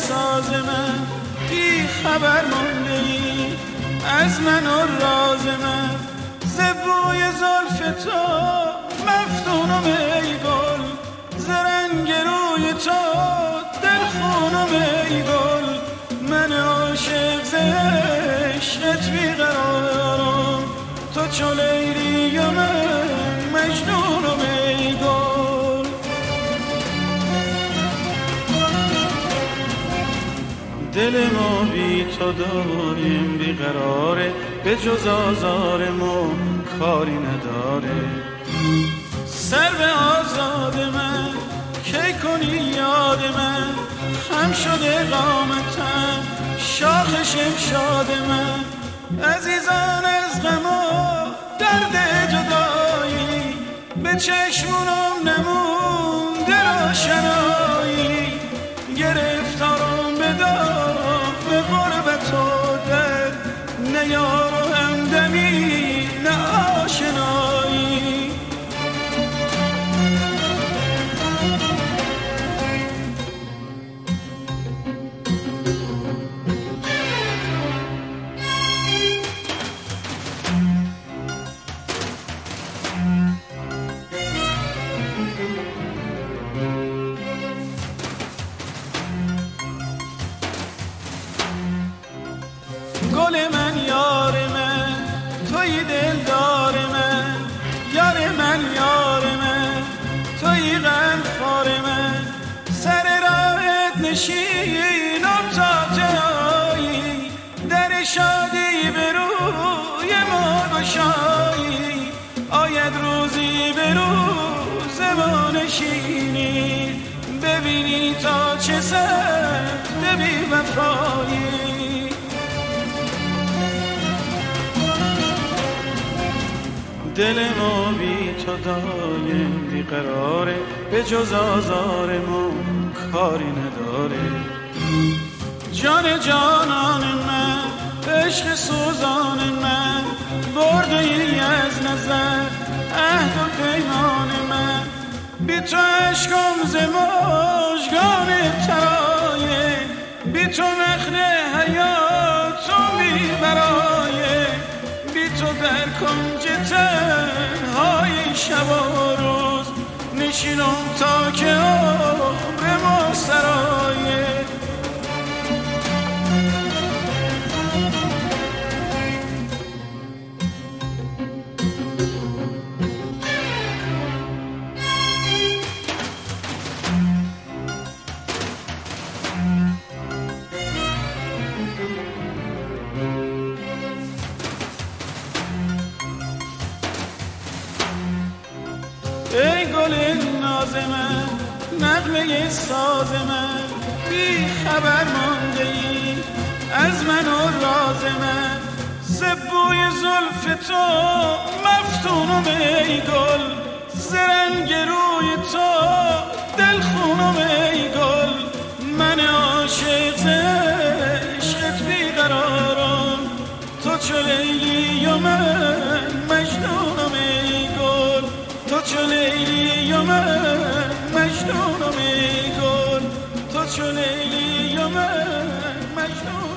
ساز من، بی خبر مانده ای از من و راز من. زبوی زلف تو مفتونم ای گل، زرنگ روی تو دلخونم ای گل. من عاشق ز عشقت بیقرارم، تو چو لیلی و من مجنونم ای گل. دل ما بی تو داریم بیقراره، به جز آزار ما کاری نداره. سر به آزاد من کی کنی یاد من، خم شده قامتم شاخ شمشاد من. عزیزان از غم و درد جدایی، به چشمونم نمونده روشنایی. گرفتارم به غربت و در، نه یار و همدمی نه آشنایی. گل من یار من توی دلدار من، یار من یار من توی غمخوار من. سر راهت نشینم تا جایی، در شادی به روی ما گشایی. آید روزی به روز ما نشینی، ببینی تا چه سخت بی وفایی. دل ما بی تو دایم بیقراره، به جز آزار ما کاری نداره. جان جانان من، عشق سوزان من، برده ای از نظر عهد و پیمان من. بی تو عشقم ز مژگان ترایه، بی تو نخل حیاتم بی برایه. بی تو در کنج تنهای شب و روز، نشینم تا که عمر ما سرایه. ای گل ناز من، نغمه ساز من، بی خبر مانده ای از من و راز من. زبوی زلف تو مفتونم ای گل، زرنگ روی تو دلخونم ای گل. من عاشق ز عشقت بیقرارم، تو چو لیلی و من مجنونم ای گل. تو چو لیلی و من مجنونم ای گل، تو چو لیلی و من مجنونم.